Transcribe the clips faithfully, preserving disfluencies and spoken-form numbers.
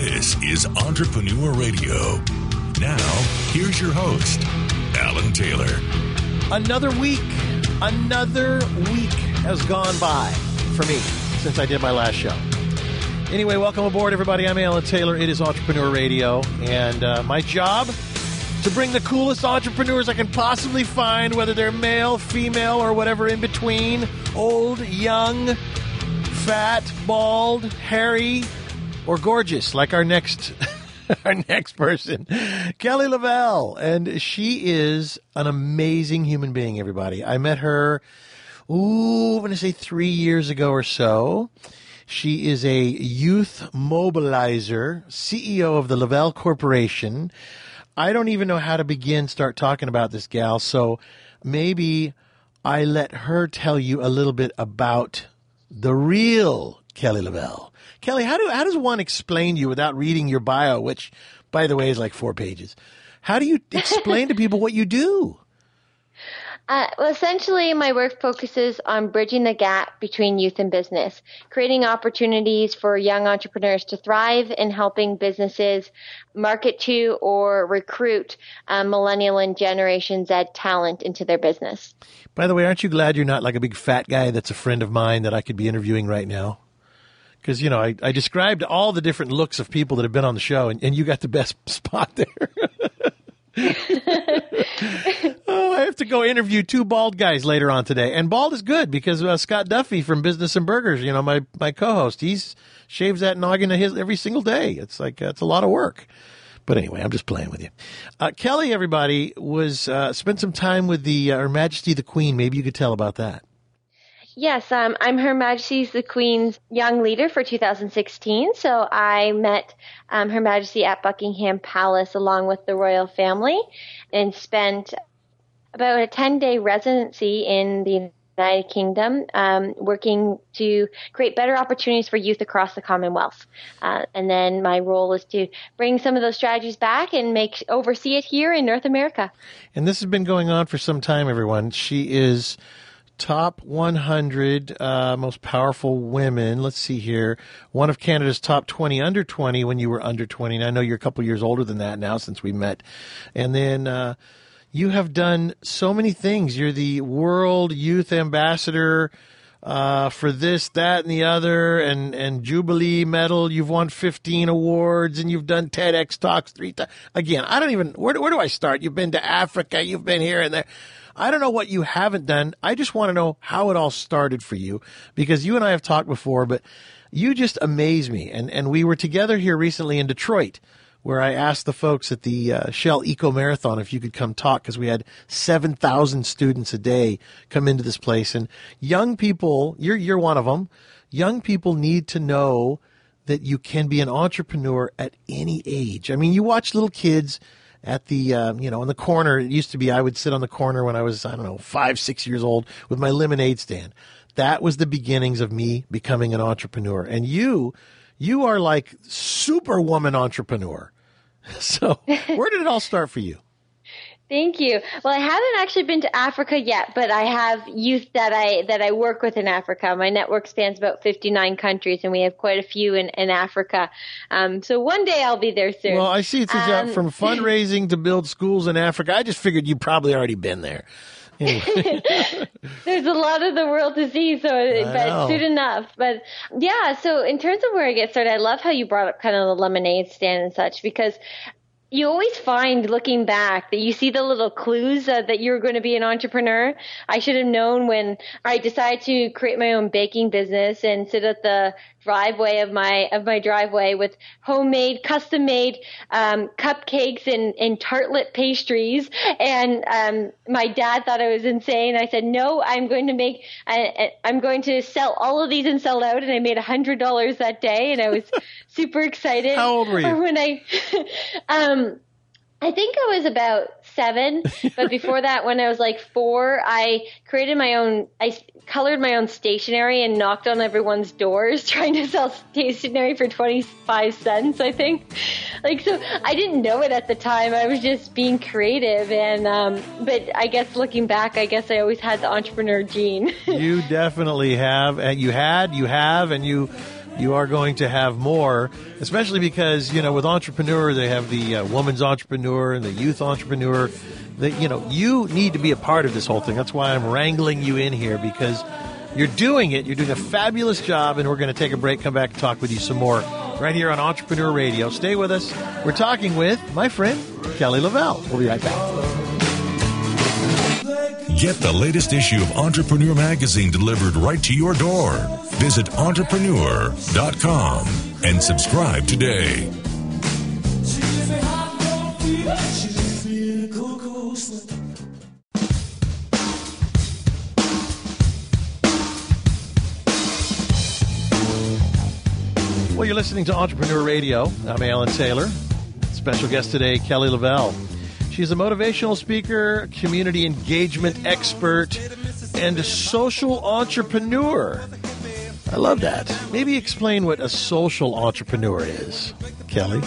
This is Entrepreneur Radio. Now, here's your host, Alan Taylor. Another week, another week has gone by for me since I did my last show. Anyway, welcome aboard, everybody. I'm Alan Taylor. It is Entrepreneur Radio, and uh, my job to bring the coolest entrepreneurs I can possibly find, whether they're male, female, or whatever in between, old, young, fat, bald, hairy, or gorgeous, like our next our next person, Kelly LaValle. And she is an amazing human being, everybody. I met her, ooh, I'm going to say three years ago or so. She is a youth mobilizer, C E O of the LaValle Corporation. I don't even know how to begin, start talking about this gal, so maybe I let her tell you a little bit about the real Kelly LaValle. Kelly, how do how does one explain you without reading your bio, which, by the way, is like four pages? How do you explain to people what you do? Uh, well, essentially, my work focuses on bridging the gap between youth and business, creating opportunities for young entrepreneurs to thrive, and helping businesses market to or recruit uh, millennial and Generation Z talent into their business. By the way, aren't you glad you're not like a big fat guy that's a friend of mine that I could be interviewing right now? Because, you know, I, I described all the different looks of people that have been on the show, and, and you got the best spot there. Oh, I have to go interview two bald guys later on today. And bald is good because uh, Scott Duffy from Business and Burgers, you know, my, my co-host, he's shaves that noggin of his every single day. It's like, uh, it's a lot of work. But anyway, I'm just playing with you. Uh, Kelly, everybody, was uh, spent some time with the uh, Her Majesty the Queen. Maybe you could tell about that. Yes, um, I'm Her Majesty the Queen's Young Leader for two thousand sixteen. So I met um, Her Majesty at Buckingham Palace along with the royal family and spent about a ten-day residency in the United Kingdom um, working to create better opportunities for youth across the Commonwealth. Uh, and then my role is to bring some of those strategies back and make oversee it here in North America. And this has been going on for some time, everyone. She is top one hundred uh, most powerful women. Let's see here. One of Canada's top twenty under twenty when you were under twenty. And I know you're a couple years older than that now since we met. And then uh, you have done so many things. You're the World Youth Ambassador uh, for this, that, and the other, and, and Jubilee Medal. You've won fifteen awards, and you've done TEDx Talks three times. Again, I don't even, where, where do I start? You've been to Africa. You've been here and there. I don't know what you haven't done. I just want to know how it all started for you, because you and I have talked before, but you just amaze me. And, and we were together here recently in Detroit, where I asked the folks at the uh, Shell Eco Marathon if you could come talk, because we had seven thousand students a day come into this place. And young people, you're, you're one of them, young people need to know that you can be an entrepreneur at any age. I mean, you watch little kids at the, uh, you know, in the corner. It used to be I would sit on the corner when I was, I don't know, five, six years old with my lemonade stand. That was the beginnings of me becoming an entrepreneur. And you, you are like superwoman entrepreneur. So where did it all start for you? Thank you. Well, I haven't actually been to Africa yet, but I have youth that I that I work with in Africa. My network spans about fifty-nine countries, and we have quite a few in, in Africa. Um, so one day I'll be there soon. Well, I see it's a job um, from fundraising to build schools in Africa. I just figured you'd probably already been there. Anyway. There's a lot of the world to see, so but soon enough. But yeah, so in terms of where I get started, I love how you brought up kind of the lemonade stand and such, because you always find, looking back, that you see the little clues uh, that you're going to be an entrepreneur. I should have known when I decided to create my own baking business and sit at the driveway of my of my driveway with homemade, custom-made um, cupcakes and, and tartlet pastries. And um, my dad thought I was insane. I said, no, I'm going to make, I, I'm going to sell all of these and sell out. And I made one hundred dollars that day, and I was super excited. How old were you? Or when I, um, I think I was about seven, but before that, when I was like four, I created my own, I colored my own stationery and knocked on everyone's doors trying to sell stationery for twenty-five cents, I think. Like, so I didn't know it at the time. I was just being creative. And, um, but I guess looking back, I guess I always had the entrepreneur gene. You definitely have. And you had, you have, and you you are going to have more, especially because, you know, with Entrepreneur, they have the uh, woman's entrepreneur and the youth entrepreneur. That, you know, you need to be a part of this whole thing. That's why I'm wrangling you in here, because you're doing it. You're doing a fabulous job, and we're going to take a break, come back and talk with you some more right here on Entrepreneur Radio. Stay with us. We're talking with my friend, Kelly Lavelle. We'll be right back. Get the latest issue of Entrepreneur Magazine delivered right to your door. Visit entrepreneur dot com and subscribe today. Well, you're listening to Entrepreneur Radio. I'm Alan Taylor. Special guest today, Kelly Lavelle. She's a motivational speaker, community engagement expert, and a social entrepreneur. I love that. Maybe explain what a social entrepreneur is, Kelly.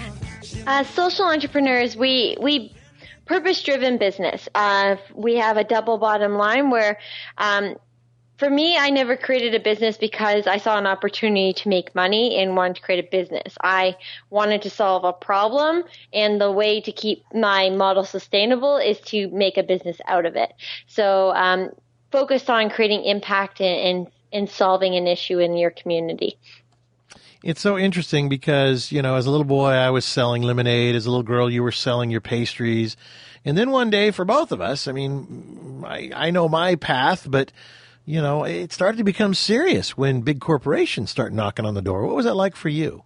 Uh, social entrepreneurs, we we purpose-driven business. Uh, we have a double bottom line where, um, for me, I never created a business because I saw an opportunity to make money and wanted to create a business. I wanted to solve a problem, and the way to keep my model sustainable is to make a business out of it. So um, focused on creating impact and, and, and solving an issue in your community. It's so interesting because, you know, as a little boy, I was selling lemonade. As a little girl, you were selling your pastries. And then one day for both of us, I mean, I, I know my path, but you know, it started to become serious when big corporations start knocking on the door. What was that like for you?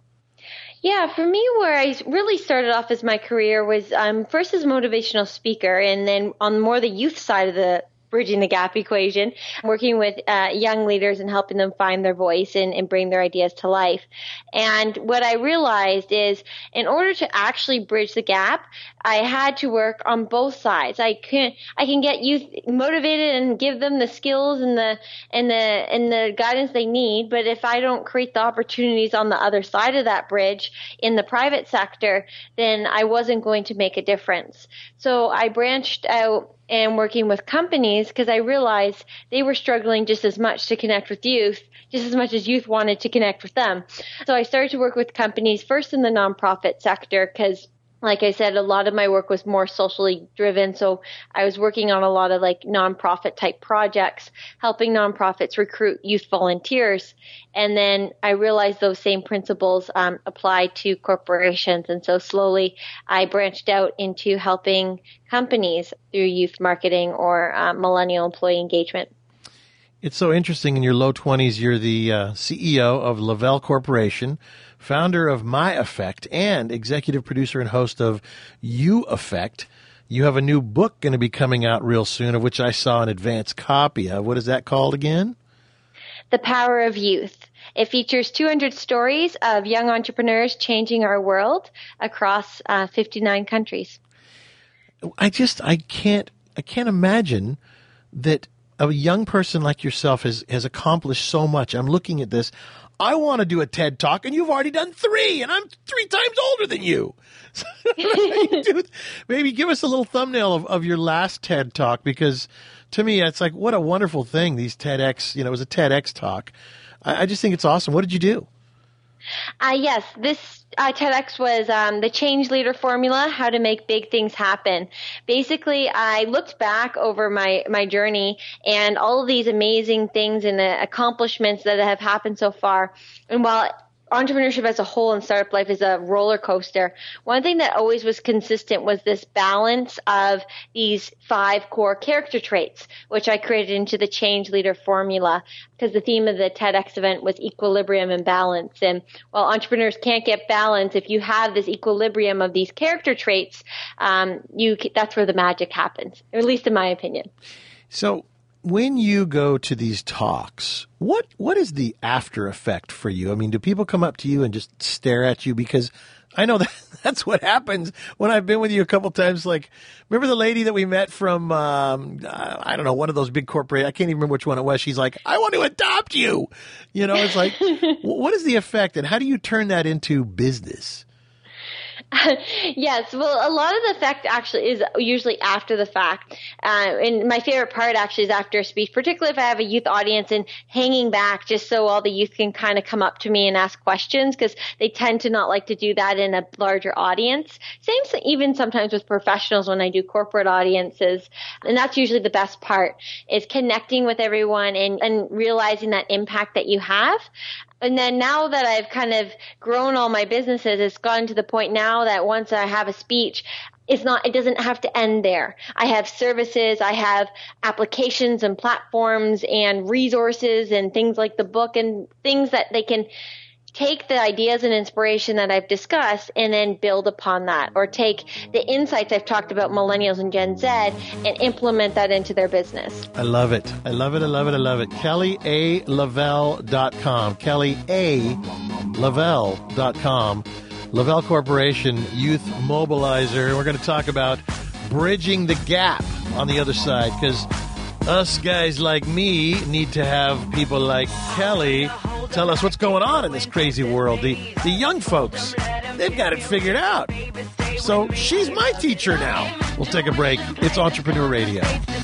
Yeah, for me, where I really started off as my career was um, first as a motivational speaker, and then on more the youth side of the bridging the gap equation, working with uh, young leaders and helping them find their voice and, and bring their ideas to life. And what I realized is in order to actually bridge the gap, I had to work on both sides. I can I can get youth motivated and give them the skills and the and the and the guidance they need, but if I don't create the opportunities on the other side of that bridge in the private sector, then I wasn't going to make a difference. So I branched out and working with companies because I realized they were struggling just as much to connect with youth, just as much as youth wanted to connect with them. So I started to work with companies first in the nonprofit sector because, like I said, a lot of my work was more socially driven. So I was working on a lot of like nonprofit type projects, helping nonprofits recruit youth volunteers. And then I realized those same principles um, apply to corporations. And so slowly I branched out into helping companies through youth marketing or uh, millennial employee engagement. It's so interesting. In your low twenties, you're the uh, C E O of Lavelle Corporation, founder of My Effect, and executive producer and host of You Effect. You have a new book going to be coming out real soon, of which I saw an advance copy of. What is that called again? The Power of Youth. It features two hundred stories of young entrepreneurs changing our world across uh, fifty-nine countries. I just, I can't, I can't imagine that a young person like yourself has, has accomplished so much. I'm looking at this. I want to do a TED Talk, and you've already done three, and I'm three times older than you. Maybe give us a little thumbnail of, of your last TED Talk, because to me, it's like, what a wonderful thing, these TEDx, you know, it was a TEDx talk. I, I just think it's awesome. What did you do? Uh, yes, this uh, TEDx was um, the Change Leader Formula, how to make big things happen. Basically, I looked back over my, my journey and all of these amazing things and the accomplishments that have happened so far. And while entrepreneurship as a whole in startup life is a roller coaster, one thing that always was consistent was this balance of these five core character traits, which I created into the Change Leader Formula, because the theme of the TEDx event was equilibrium and balance. And while entrepreneurs can't get balance, if you have this equilibrium of these character traits, um, you that's where the magic happens, or at least in my opinion. So when you go to these talks, what what is the after effect for you? I mean, do people come up to you and just stare at you? Because I know that that's what happens when I've been with you a couple times. Like, remember the lady that we met from, um, I don't know, one of those big corporate, I can't even remember which one it was. She's like, I want to adopt you. You know, it's like, what is the effect, and how do you turn that into business? Yes, well, a lot of the effect actually is usually after the fact. Uh, and my favorite part actually is after a speech, particularly if I have a youth audience, and hanging back just so all the youth can kind of come up to me and ask questions, because they tend to not like to do that in a larger audience. Same even sometimes with professionals when I do corporate audiences. And that's usually the best part, is connecting with everyone and, and realizing that impact that you have. And then now that I've kind of grown all my businesses, it's gotten to the point now that once I have a speech, it's not, it doesn't have to end there. I have services, I have applications and platforms and resources and things like the book and things that they can take the ideas and inspiration that I've discussed and then build upon that, or take the insights I've talked about, millennials and Gen Z, and implement that into their business. I love it. I love it. I love it. I love it. Kelly A Lavelle dot com. Kelly A Lavelle dot com. Lavelle Corporation Youth Mobilizer. We're going to talk about bridging the gap on the other side, because us guys like me need to have people like Kelly tell us what's going on in this crazy world. The, the young folks, they've got it figured out. So she's my teacher now. We'll take a break. It's Entrepreneur Radio.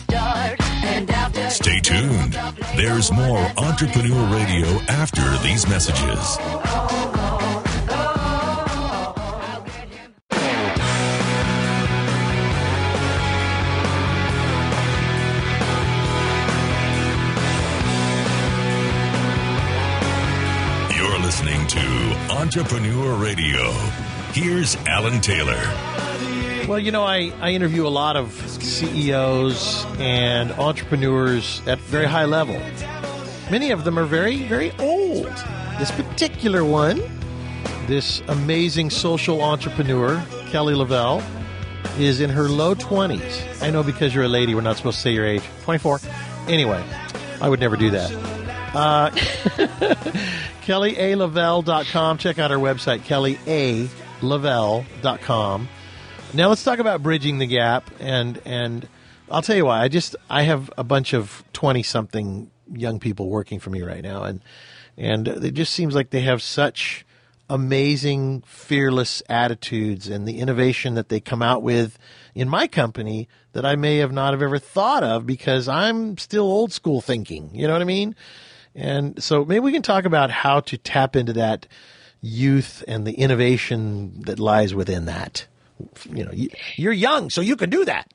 Stay tuned. There's more Entrepreneur Radio after these messages. Listening to Entrepreneur Radio. Here's Alan Taylor. Well, you know, I, I interview a lot of C E Os and entrepreneurs at very high level. Many of them are very, very old. This particular one, this amazing social entrepreneur, Kelly Lavelle, is in her low twenties. I know, because you're a lady, we're not supposed to say your age. twenty-four. Anyway, I would never do that. Uh, Kelly A Lavelle dot com. Check out our website, Kelly A Lavelle dot com. Now let's talk about bridging the gap, and and I'll tell you why. I just I have a bunch of twenty-something young people working for me right now, and and it just seems like they have such amazing, fearless attitudes, and the innovation that they come out with in my company that I may have not have ever thought of, because I'm still old school thinking. You know what I mean? And so maybe we can talk about how to tap into that youth and the innovation that lies within that. You know, you're young, so you can do that.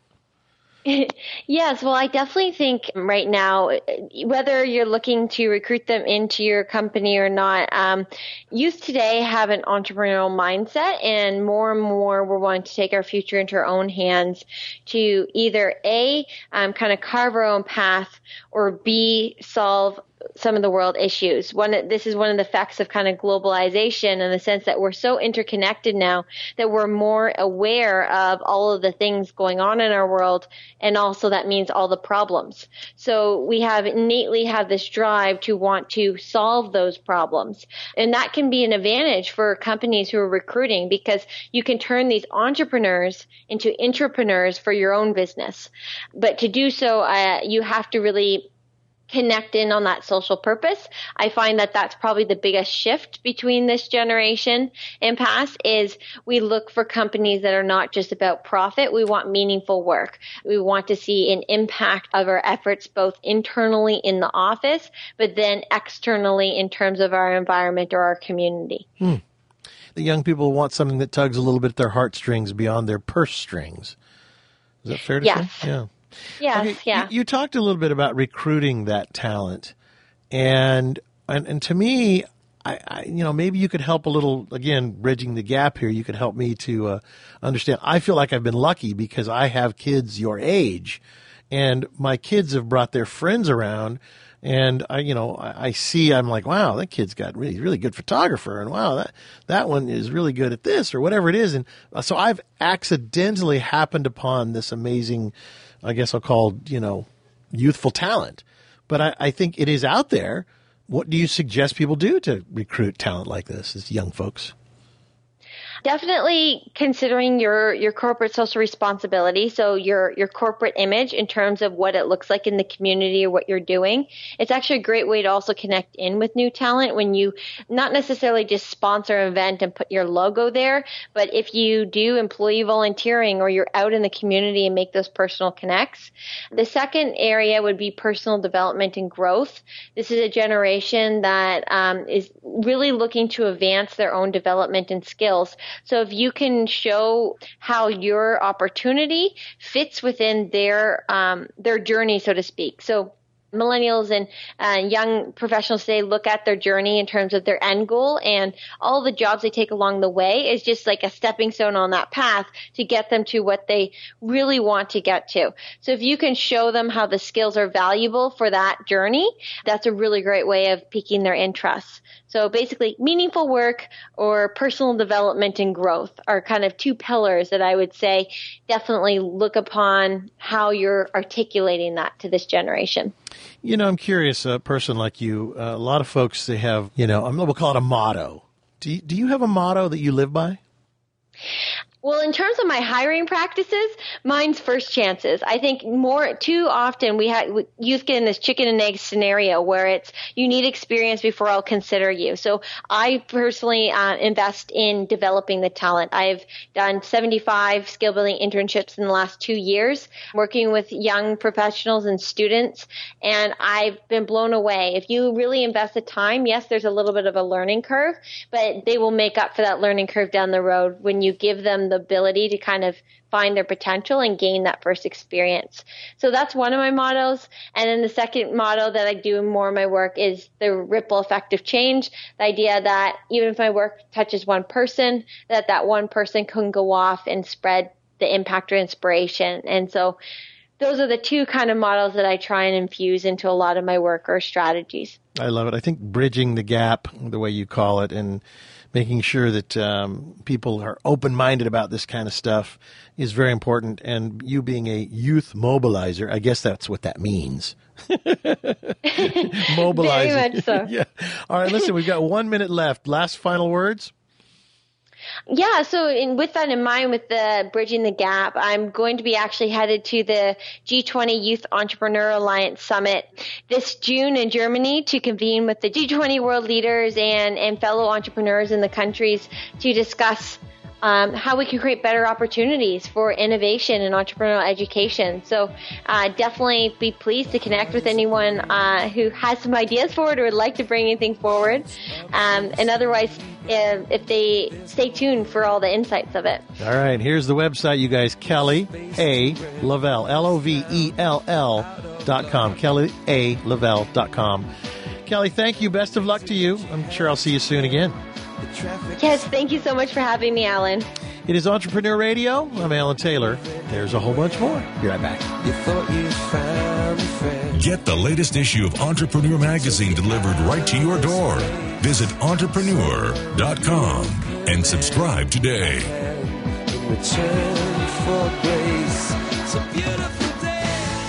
Yes, well, I definitely think right now, whether you're looking to recruit them into your company or not, um, youth today have an entrepreneurial mindset, and more and more we're wanting to take our future into our own hands to either A, um, kind of carve our own path, or B, solve some of the world issues. One, this is one of the effects of kind of globalization, in the sense that we're so interconnected now that we're more aware of all of the things going on in our world, and also that means all the problems. So we have innately have this drive to want to solve those problems. And that can be an advantage for companies who are recruiting, because you can turn these entrepreneurs into intrapreneurs for your own business. But to do so, uh, you have to really connect in on that social purpose. I find that that's probably the biggest shift between this generation and past, is we look for companies that are not just about profit. We want meaningful work. We want to see an impact of our efforts, both internally in the office, but then externally in terms of our environment or our community. Hmm. The young people want something that tugs a little bit at their heartstrings beyond their purse strings. Is that fair to yes. say? Yeah. Yes, okay, yeah. You, you talked a little bit about recruiting that talent, and and, and to me, I, I you know maybe you could help a little, again, bridging the gap here. You could help me to uh, understand. I feel like I've been lucky because I have kids your age, and my kids have brought their friends around, and I you know I, I see I'm like, wow, that kid's got really really good photographer, and wow, that that one is really good at this or whatever it is, and so I've accidentally happened upon this amazing, I guess I'll call, you know, youthful talent. But I, I think it is out there. What do you suggest people do to recruit talent like this as young folks? Definitely considering your, your corporate social responsibility, so your, your corporate image in terms of what it looks like in the community or what you're doing. It's actually a great way to also connect in with new talent when you not necessarily just sponsor an event and put your logo there, but if you do employee volunteering or you're out in the community and make those personal connects. The second area would be personal development and growth. This is a generation that um, is really looking to advance their own development and skills. So if you can show how your opportunity fits within their um, their journey, so to speak. So millennials and uh, young professionals today look at their journey in terms of their end goal, and all the jobs they take along the way is just like a stepping stone on that path to get them to what they really want to get to. So if you can show them how the skills are valuable for that journey, that's a really great way of piquing their interest. So basically, meaningful work or personal development and growth are kind of two pillars that I would say definitely look upon how you're articulating that to this generation. You know, I'm curious, a person like you, uh, a lot of folks, they have, you know, we'll call it a motto. Do you, do you have a motto that you live by? Well, in terms of my hiring practices, mine's first chances. I think more too often we have youth get in this chicken and egg scenario where it's you need experience before I'll consider you. So I personally uh, invest in developing the talent. I've done seventy-five skill building internships in the last two years, working with young professionals and students, and I've been blown away. If you really invest the time, yes, there's a little bit of a learning curve, but they will make up for that learning curve down the road when you give them the ability to kind of find their potential and gain that first experience. So that's one of my mottos. And then the second motto that I do in more of my work is the ripple effect of change. The idea that even if my work touches one person, that that one person can go off and spread the impact or inspiration. And so those are the two kind of models that I try and infuse into a lot of my work or strategies. I love it. I think bridging the gap, the way you call it, and making sure that um, people are open-minded about this kind of stuff is very important. And you being a youth mobilizer, I guess that's what that means. Mobilizer. Very much so. Yeah. All right, listen, we've got one minute left. Last final words? Yeah, so in, with that in mind, with the Bridging the Gap, I'm going to be actually headed to the G twenty Youth Entrepreneur Alliance Summit this June in Germany to convene with the G twenty world leaders and, and fellow entrepreneurs in the countries to discuss Um, how we can create better opportunities for innovation and entrepreneurial education. So uh, definitely be pleased to connect with anyone uh, who has some ideas for it or would like to bring anything forward. Um, and otherwise, if, if they stay tuned for all the insights of it. All right, here's the website, you guys. Kelly A. Lavelle, L O V E L L dot com. Kelly A. Lavelle dot com. Kelly, thank you. Best of luck to you. I'm sure I'll see you soon again. Yes, thank you so much for having me, Alan. It is Entrepreneur Radio. I'm Alan Taylor. There's a whole bunch more. Be right back. You thought you found a friend. Get the latest issue of Entrepreneur Magazine delivered right to your door. Visit entrepreneur dot com and subscribe today. In return for grace, it's a beautiful day.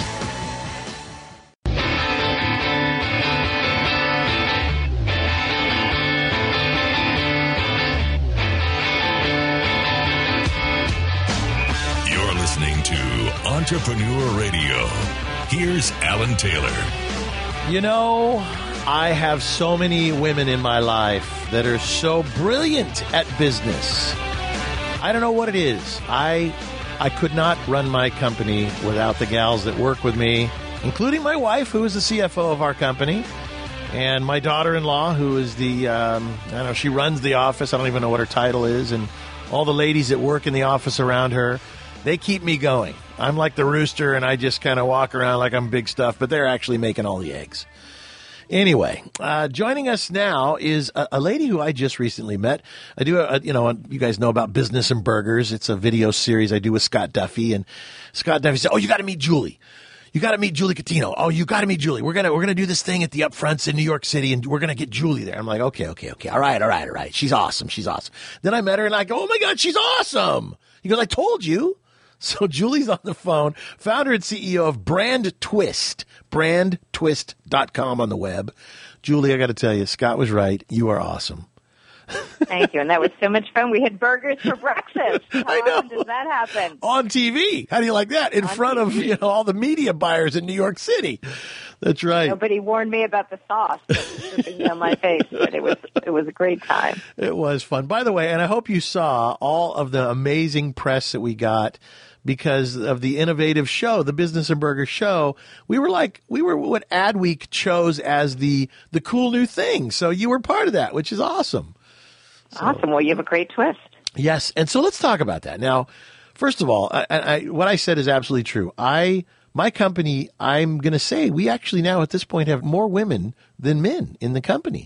Entrepreneur Radio. Here's Alan Taylor. You know, I have so many women in my life that are so brilliant at business. I don't know what it is. I I could not run my company without the gals that work with me, including my wife, who is the C F O of our company, and my daughter-in-law, who is the, um, I don't know, she runs the office. I don't even know what her title is, and all the ladies that work in the office around her. They keep me going. I'm like the rooster, and I just kind of walk around like I'm big stuff, but they're actually making all the eggs. Anyway, uh, joining us now is a, a lady who I just recently met. I do, a, you know, you guys know about Business and Burgers. It's a video series I do with Scott Duffy, and Scott Duffy said, "Oh, you got to meet Julie. You got to meet Julie Catino. Oh, you got to meet Julie. We're gonna we're gonna do this thing at the Upfronts in New York City, and we're gonna get Julie there." I'm like, okay, okay, okay, all right, all right, all right. She's awesome. She's awesome. Then I met her, and I go, "Oh my God, she's awesome." He goes, "I told you." So Julie's on the phone, founder and C E O of Brand Twist, brand twist dot com on the web. Julie, I got to tell you, Scott was right. You are awesome. Thank you. And that was so much fun. We had burgers for breakfast. How I know. often does that happen? On T V. How do you like that? In On front T V. of, you know, all the media buyers in New York City. That's right. Nobody warned me about the sauce that was dripping down my face, but it was it was a great time. It was fun. By the way, and I hope you saw all of the amazing press that we got because of the innovative show, the Business and Burger show. We were like, we were what Adweek chose as the the cool new thing. So you were part of that, which is awesome. So, awesome. Well, you have a great twist. yes. And so let's talk about that. Now, first of all, I, I, what I said is absolutely true. I, my company, I'm going to say we actually now at this point have more women than men in the company.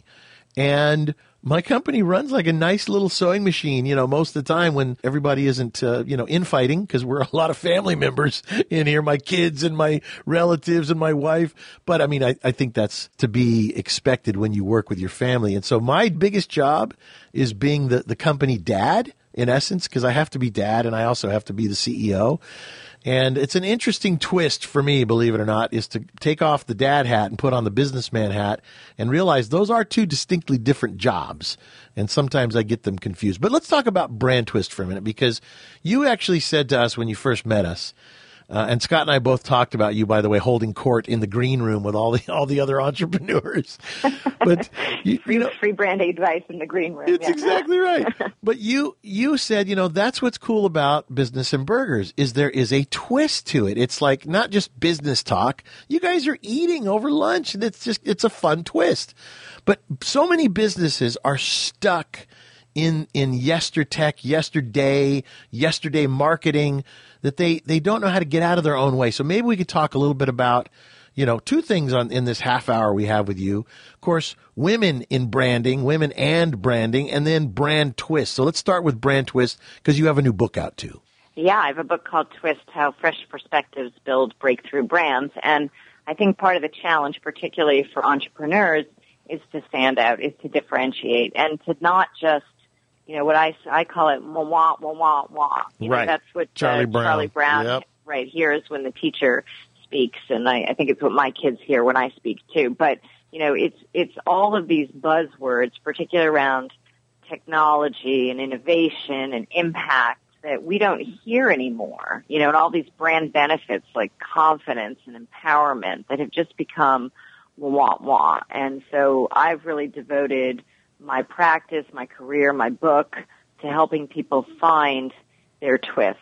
And my company runs like a nice little sewing machine, you know, most of the time when everybody isn't, uh, you know, infighting, because we're a lot of family members in here, my kids and my relatives and my wife. But I mean, I, I think that's to be expected when you work with your family. And so my biggest job is being the, the company dad, in essence, because I have to be dad and I also have to be the C E O. And it's an interesting twist for me, believe it or not, is to take off the dad hat and put on the businessman hat and realize those are two distinctly different jobs. And sometimes I get them confused. But let's talk about brand twist for a minute, because you actually said to us when you first met us, Uh, and Scott and I both talked about you, by the way, holding court in the green room with all the all the other entrepreneurs. But you, free, you know, free brand advice in the green room. it's yeah. exactly right. But you you said, you know, that's what's cool about Business and Burgers is there is a twist to it. It's like not just business talk. You guys are eating over lunch, and it's just it's a fun twist. But so many businesses are stuck in in yestertech, yesterday, yesterday marketing, that they, they don't know how to get out of their own way. So maybe we could talk a little bit about, you know, two things on in this half hour we have with you. Of course, women in branding, women and branding, and then brand twist. So let's start with brand twist, because you have a new book out too. Yeah, I have a book called Twist, How Fresh Perspectives Build Breakthrough Brands. And I think part of the challenge, particularly for entrepreneurs, is to stand out, is to differentiate, and to not just, you know, what I, I call it, wah, wah, wah, wah, wah. You right. know, that's what Charlie uh, Brown, Charlie Brown yep. right hears when the teacher speaks. And I, I think it's what my kids hear when I speak too. But, you know, it's, it's all of these buzzwords, particularly around technology and innovation and impact, that we don't hear anymore. You know, and all these brand benefits like confidence and empowerment that have just become wah, wah. And so I've really devoted my practice, my career, my book to helping people find their twist.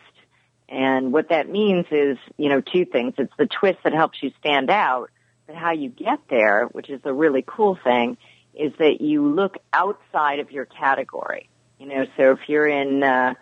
And what that means is, you know, two things. It's the twist that helps you stand out, but how you get there, which is the really cool thing, is that you look outside of your category. You know, so if you're in, uh,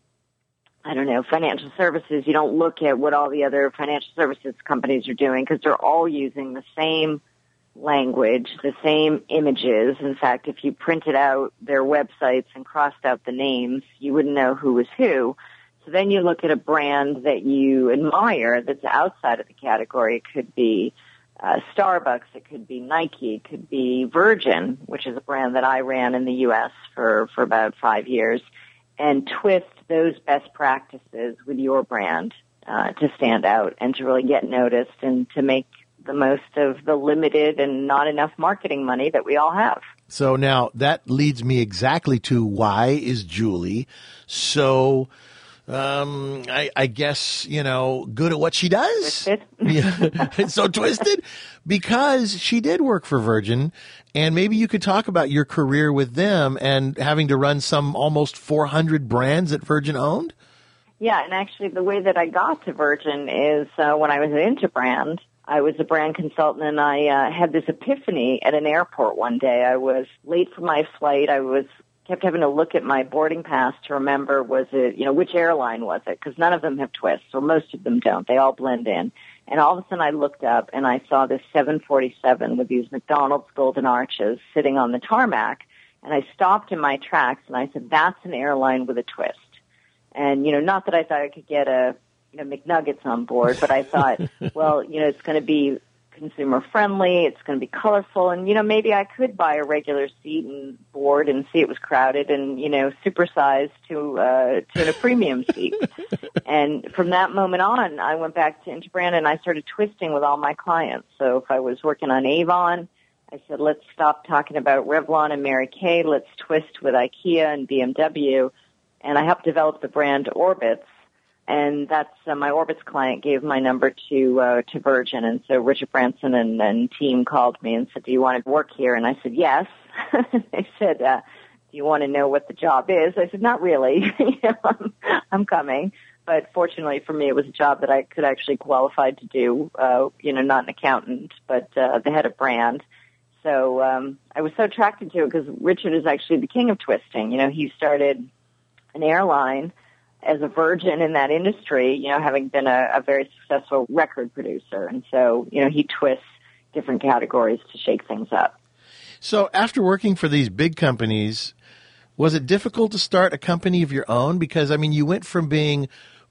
I don't know, financial services, you don't look at what all the other financial services companies are doing, because they're all using the same language, the same images. In fact, if you printed out their websites and crossed out the names, you wouldn't know who was who. So then you look at a brand that you admire that's outside of the category. It could be uh, Starbucks, it could be Nike, it could be Virgin, which is a brand that I ran in the U S for, for about five years, and twist those best practices with your brand uh, to stand out and to really get noticed and to make the most of the limited and not enough marketing money that we all have. So now that leads me exactly to why is Julie so, um, I, I guess, you know, good at what she does? Twisted. Yeah. So twisted? Because she did work for Virgin, and maybe you could talk about your career with them and having to run some almost four hundred brands that Virgin owned? Yeah, and actually the way that I got to Virgin is uh, when I was at Interbrand, I was a brand consultant, and I uh, had this epiphany at an airport one day. I was late for my flight. I was kept having to look at my boarding pass to remember, was it, you know, which airline was it? Because none of them have twists, or most of them don't. They all blend in. And all of a sudden I looked up, and I saw this seven forty-seven with these McDonald's golden arches sitting on the tarmac. And I stopped in my tracks, and I said, that's an airline with a twist. And, you know, not that I thought I could get a, you know, McNuggets on board, but I thought, well, you know, it's going to be consumer friendly, it's going to be colorful, and, you know, maybe I could buy a regular seat and board and see it was crowded and, you know, supersized to, uh, to a premium seat. And from that moment on, I went back to Interbrand and I started twisting with all my clients. So if I was working on Avon, I said, let's stop talking about Revlon and Mary Kay. Let's twist with IKEA and B M W. And I helped develop the brand Orbitz. And that's uh, my Orbitz client gave my number to uh, to Virgin. And so Richard Branson and, and team called me and said, do you want to work here? And I said, yes. They said, uh, do you want to know what the job is? I said, not really. you know, I'm, I'm coming. But fortunately for me, it was a job that I could actually qualify to do, uh, you know, not an accountant, but uh, the head of brand. So um, I was so attracted to it because Richard is actually the king of twisting. You know, he started an airline as a virgin in that industry, you know, having been a, a very successful record producer. And so, you know, he twists different categories to shake things up. So after working for these big companies, was it difficult to start a company of your own? Because, I mean, you went from being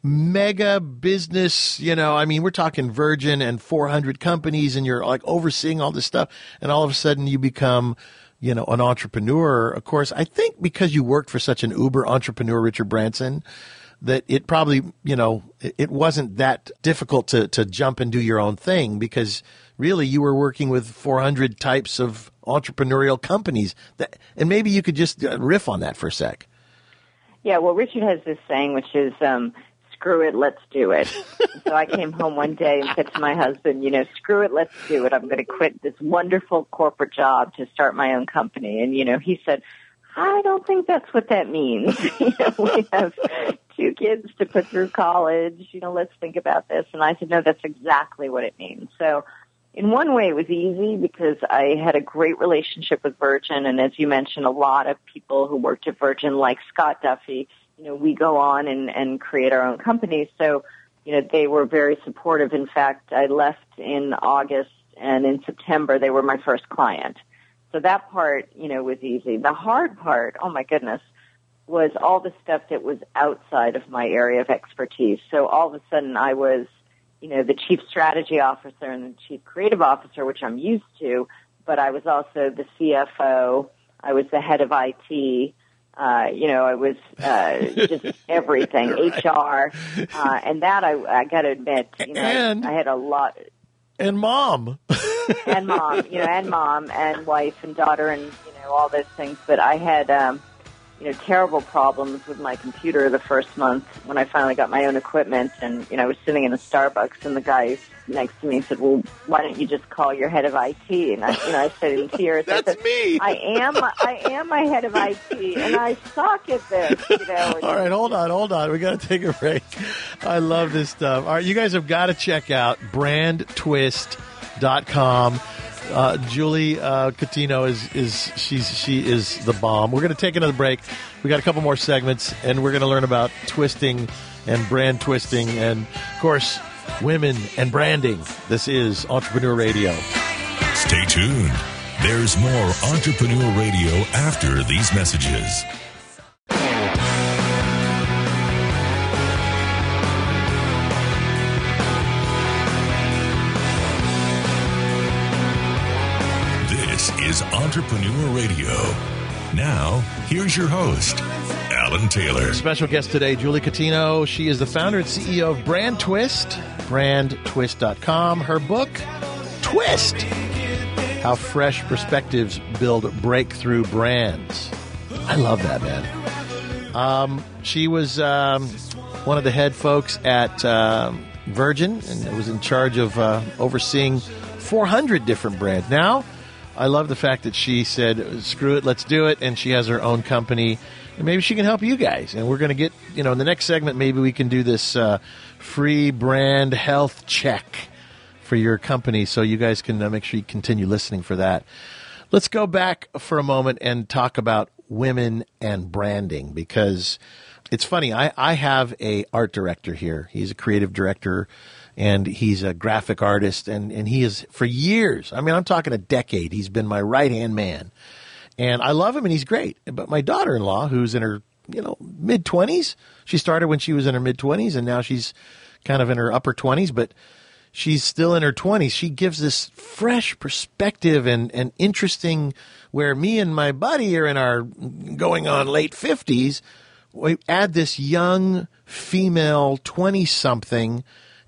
mega business, you know, I mean, we're talking Virgin and four hundred companies and you're like overseeing all this stuff. And all of a sudden you become, you know, an entrepreneur. Of course, I think because you worked for such an uber entrepreneur, Richard Branson, that it probably, you know, it wasn't that difficult to, to jump and do your own thing because really you were working with four hundred types of entrepreneurial companies. That, and maybe you could just riff on that for a sec. Yeah, well, Richard has this saying, which is, um, screw it, let's do it. So I came home one day and said to my husband, you know, screw it, let's do it. I'm going to quit this wonderful corporate job to start my own company. And, you know, he said, I don't think that's what that means. you know, we have two kids to put through college. You know, let's think about this. And I said, no, that's exactly what it means. So in one way, it was easy because I had a great relationship with Virgin. And as you mentioned, a lot of people who worked at Virgin, like Scott Duffy, you know, we go on and, and create our own companies. So, you know, they were very supportive. In fact, I left in August, and in September, they were my first client. So that part, you know, was easy. The hard part, oh my goodness, was all the stuff that was outside of my area of expertise. So all of a sudden I was, you know, the chief strategy officer and the chief creative officer, which I'm used to, but I was also the C F O. I was the head of I T. Uh, you know, I was uh, just everything, right. H R. Uh, and that I, I got to admit, you know, and, I had a lot. And mom. and mom, you know, and mom and wife and daughter and, you know, all those things. But I had, um, you know, terrible problems with my computer the first month when I finally got my own equipment. And, you know, I was sitting in a Starbucks and the guy next to me said, well, why don't you just call your head of I T? And I, you know, I said in tears, That's I said, me. I am, I am my head of I T and I suck at this, you know. All right, hold on, hold on. We got to take a break. I love this stuff. All right, you guys have got to check out brand twist dot com. Uh, Julie uh, Catino is is she's she is the bomb. We're going to take another break. We got a couple more segments, and we're going to learn about twisting and brand twisting, and of course, women and branding. This is Entrepreneur Radio. Stay tuned. There's more Entrepreneur Radio after these messages. This is Entrepreneur Radio. Now, here's your host, Alan Taylor. Special guest today, Julie Catino. She is the founder and C E O of Brand Twist, brand twist dot com. Her book, Twist, How Fresh Perspectives Build Breakthrough Brands. I love that, man. Um, she was um, one of the head folks at um, Virgin and was in charge of uh, overseeing four hundred different brands. Now, I love the fact that she said, screw it, let's do it, and she has her own company, and maybe she can help you guys. And we're going to get, you know, in the next segment, maybe we can do this uh, free brand health check for your company, so you guys can uh, make sure you continue listening for that. Let's go back for a moment and talk about women and branding, because it's funny. I, I have a art director here. He's a creative director, and he's a graphic artist, and, and he is, for years, I mean, I'm talking a decade, he's been my right-hand man. And I love him, and he's great. But my daughter-in-law, who's in her, you know, mid-twenties, she started when she was in her mid-twenties, and now she's kind of in her upper twenties, but she's still in her twenties. She gives this fresh perspective and, and interesting, where me and my buddy are in our going on late fifties, we add this young female twenty-something,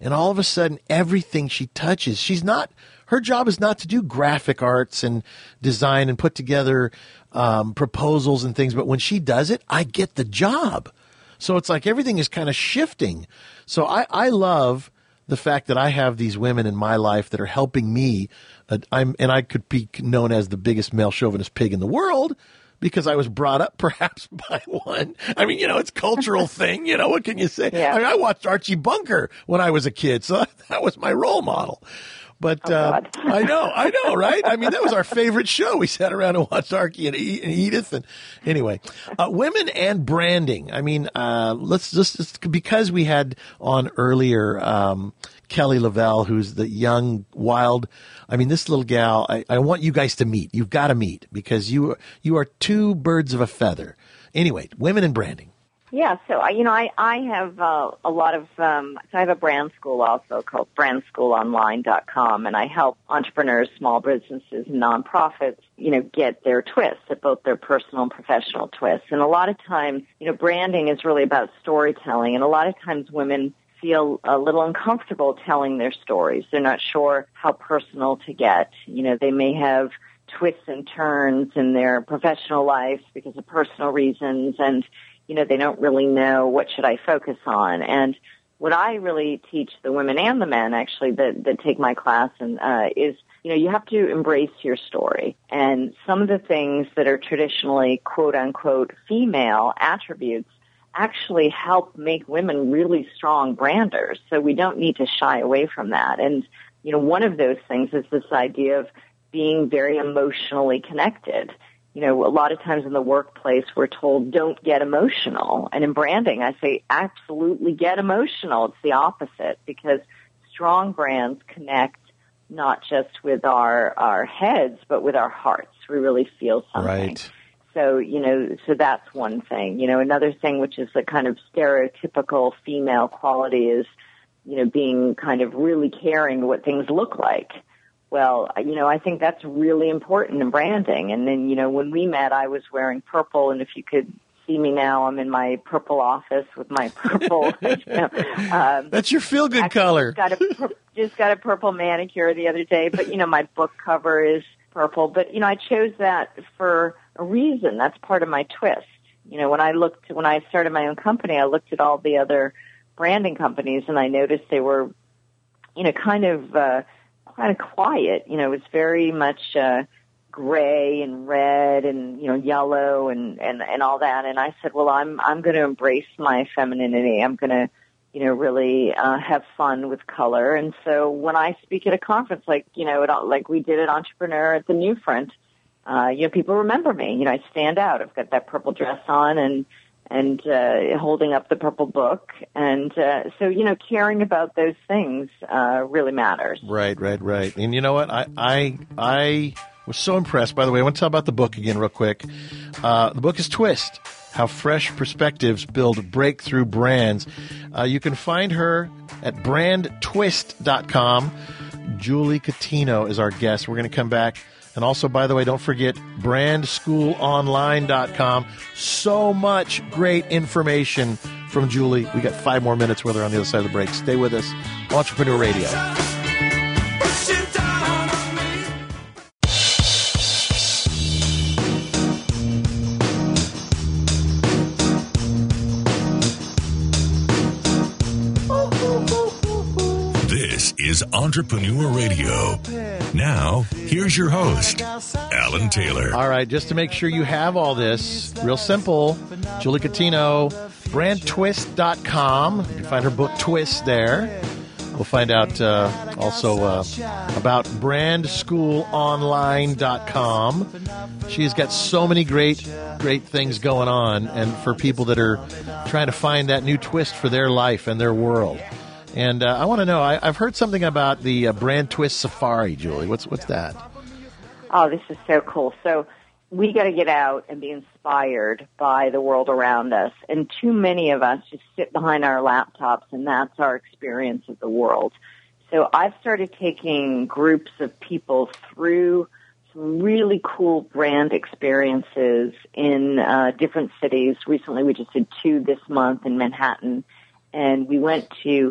And all of a sudden, everything she touches, she's not, her job is not to do graphic arts and design and put together um, proposals and things. But when she does it, I get the job. So it's like everything is kind of shifting. So I, I love the fact that I have these women in my life that are helping me. Uh, I'm, and I could be known as the biggest male chauvinist pig in the world, because I was brought up perhaps by one. I mean, you know, it's a cultural thing. You know, what can you say? Yeah. I mean, I watched Archie Bunker when I was a kid, so that was my role model. But oh, uh, God. I know, I know, right? I mean, that was our favorite show. We sat around and watched Archie and Edith. And anyway, uh, women and branding. I mean, uh, let's just, just because we had on earlier um, Kelly Lavelle, who's the young, wild. I mean, this little gal. I, I want you guys to meet. You've got to meet, because you you are two birds of a feather. Anyway, women and branding. Yeah, so I, you know, I I have uh, a lot of. Um, so I have a brand school also called brand school online dot com, and I help entrepreneurs, small businesses, and nonprofits, you know, get their twists, at both their personal and professional twists. And a lot of times, you know, branding is really about storytelling, and a lot of times women feel a little uncomfortable telling their stories. They're not sure how personal to get. You know, they may have twists and turns in their professional life because of personal reasons, and you know, they don't really know what should I focus on. And what I really teach the women and the men, actually, that, that take my class and uh, is, you know, you have to embrace your story. And some of the things that are traditionally, quote unquote, female attributes actually help make women really strong branders. So we don't need to shy away from that. And, you know, one of those things is this idea of being very emotionally connected. You know, a lot of times in the workplace, we're told, don't get emotional. And in branding, I say, absolutely get emotional. It's the opposite, because strong brands connect not just with our, our heads, but with our hearts. We really feel something. Right. So, you know, so that's one thing. You know, another thing, which is the kind of stereotypical female quality, is, you know, being kind of really caring what things look like. Well, you know, I think that's really important in branding. And then, you know, when we met, I was wearing purple, and if you could see me now, I'm in my purple office with my purple. you know, um, that's your feel-good color. Got a, just got a purple manicure the other day, but, you know, my book cover is purple. But, you know, I chose that for a reason. That's part of my twist. You know, when I looked, when I started my own company, I looked at all the other branding companies, and I noticed they were, you know, kind of, uh, kind of quiet. You know, it was very much, uh, gray and red and, you know, yellow and, and, and all that. And I said, well, I'm, I'm going to embrace my femininity. I'm going to, you know, really, uh, have fun with color. And so when I speak at a conference, like, you know, it, like we did at Entrepreneur at the New Front, uh, you know, people remember me. You know, I stand out. I've got that purple dress on and, and, uh, holding up the purple book. And, uh, so, you know, caring about those things, uh, really matters. Right, right, right. And you know what? I, I, I was so impressed. By the way, I want to tell about the book again real quick. Uh, the book is Twist: How Fresh Perspectives Build Breakthrough Brands. Uh, you can find her at brand twist dot com. Julie Catino is our guest. We're going to come back. And also, by the way, don't forget brand school online dot com. So much great information from Julie. We got five more minutes with her on the other side of the break. Stay with us. Entrepreneur Radio. This is Entrepreneur Radio. Now, here's your host, Alan Taylor. All right, just to make sure you have all this, real simple, Julie Catino, brand twist dot com. You can find her book, Twist, there. We'll find out uh, also uh, about brand school online dot com. She's got so many great, great things going on, and for people that are trying to find that new twist for their life and their world. And uh, I want to know, I, I've heard something about the uh, Brand Twist Safari, Julie. What's what's that? Oh, this is so cool. So we got to get out and be inspired by the world around us. And too many of us just sit behind our laptops, and that's our experience of the world. So I've started taking groups of people through some really cool brand experiences in uh, different cities. Recently, we just did two this month in Manhattan, and we went to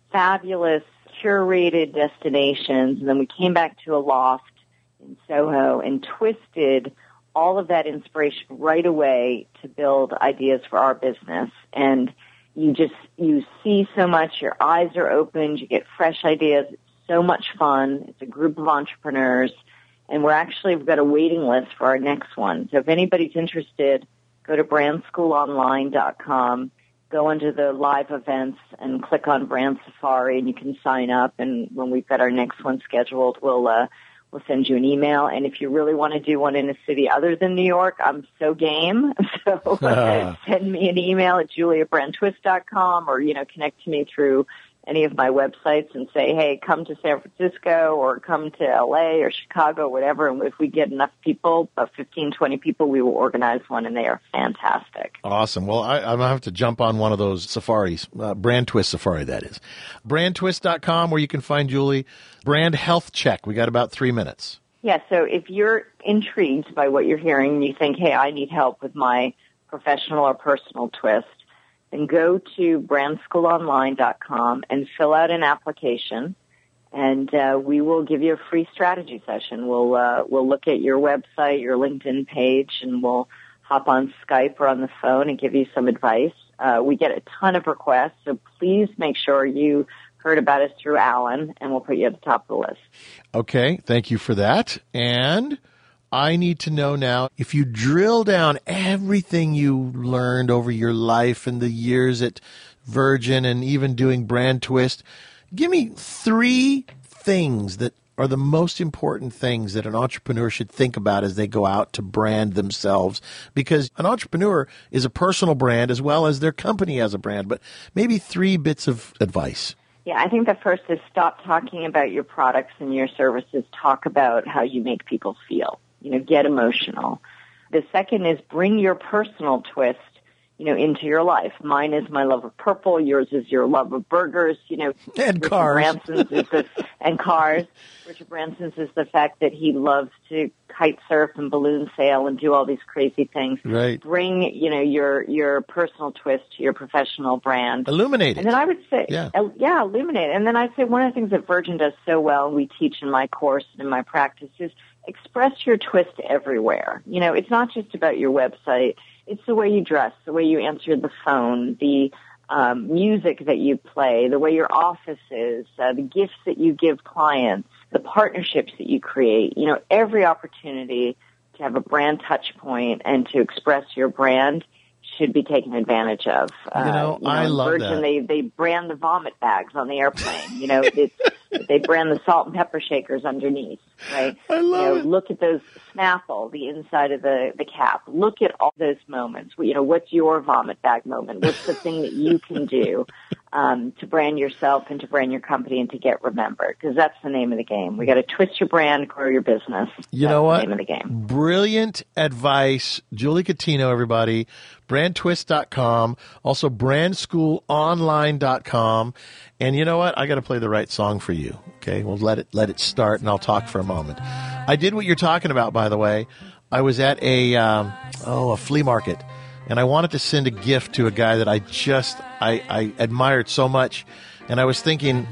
fabulous curated destinations. And then we came back to a loft in Soho and twisted all of that inspiration right away to build ideas for our business. And you just, you see so much, your eyes are opened, you get fresh ideas. It's so much fun. It's a group of entrepreneurs. And we're actually, we've got a waiting list for our next one. So if anybody's interested, go to brand school online dot com, go into the live events and click on Brand Safari and you can sign up. And when we've got our next one scheduled, we'll, uh, we'll send you an email. And if you really want to do one in a city other than New York, I'm so game. So uh. send me an email at julie at brand twist dot com or, you know, connect to me through any of my websites and say, hey, come to San Francisco or come to L A or Chicago, whatever. And if we get enough people, about fifteen, twenty people, we will organize one, and they are fantastic. Awesome. Well, I, I'm going to have to jump on one of those safaris, uh, Brand Twist Safari, that is. brand twist dot com, where you can find Julie. Brand Health Check. We got about three minutes. Yeah, so if you're intrigued by what you're hearing and you think, hey, I need help with my professional or personal twist, then go to brand school online dot com and fill out an application, and uh, we will give you a free strategy session. We'll uh, we'll look at your website, your LinkedIn page, and we'll hop on Skype or on the phone and give you some advice. Uh, we get a ton of requests, so please make sure you heard about us through Alan, and we'll put you at the top of the list. Okay, thank you for that. And I need to know now, if you drill down everything you learned over your life and the years at Virgin and even doing Brand Twist, give me three things that are the most important things that an entrepreneur should think about as they go out to brand themselves. Because an entrepreneur is a personal brand as well as their company has a brand. But maybe three bits of advice. Yeah, I think the first is stop talking about your products and your services. Talk about how you make people feel. You know, get emotional. The second is bring your personal twist, you know, into your life. Mine is my love of purple. Yours is your love of burgers, you know. And Richard cars. Branson's is the, and cars. Richard Branson's is the fact that he loves to kite surf and balloon sail and do all these crazy things. Right. Bring, you know, your, your personal twist to your professional brand. Illuminate it. And then I would say, yeah, uh, yeah illuminate it. And then I'd say one of the things that Virgin does so well, and we teach in my course and in my practice, is express your twist everywhere. You know, it's not just about your website. It's the way you dress, the way you answer the phone, the um, music that you play, the way your office is, uh, the gifts that you give clients, the partnerships that you create. You know, every opportunity to have a brand touch point and to express your brand should be taken advantage of. You know, uh, you know I love Virgin, that. They, they brand the vomit bags on the airplane. You know, it's, they brand the salt and pepper shakers underneath, right? I love you know, it. Look at those Snapple, the inside of the, the cap. Look at all those moments. You know, what's your vomit bag moment? What's the thing that you can do um, to brand yourself and to brand your company and to get remembered? Because that's the name of the game. We got to twist your brand, grow your business. You that's know what? The name of the game. Brilliant advice. Julie Catino, everybody. brand twist dot com. Also brand school online dot com. And you know what? I got to play the right song for you. Okay, we'll let it let it start, and I'll talk for a moment. I did what you're talking about, by the way. I was at a um, oh a flea market, and I wanted to send a gift to a guy that I just I, I admired so much, and I was thinking,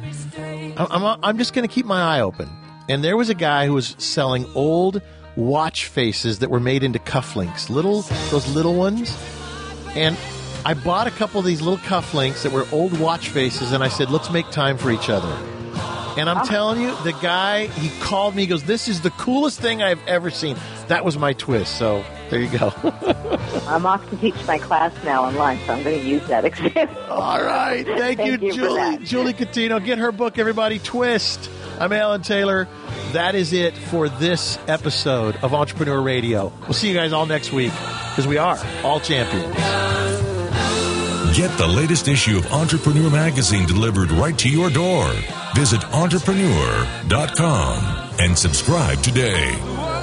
I'm I'm just going to keep my eye open. And there was a guy who was selling old watch faces that were made into cufflinks, little those little ones, and I bought a couple of these little cufflinks that were old watch faces, and I said, let's make time for each other. And I'm telling you, the guy, he called me, he goes, this is the coolest thing I've ever seen. That was my twist, so there you go. I'm off to teach my class now online, so I'm going to use that example. All right. Thank, Thank you, you Julie. Julie Catino. Get her book, everybody, Twist. I'm Alan Taylor. That is it for this episode of Entrepreneur Radio. We'll see you guys all next week, because we are all champions. Get the latest issue of Entrepreneur Magazine delivered right to your door. Visit entrepreneur dot com and subscribe today.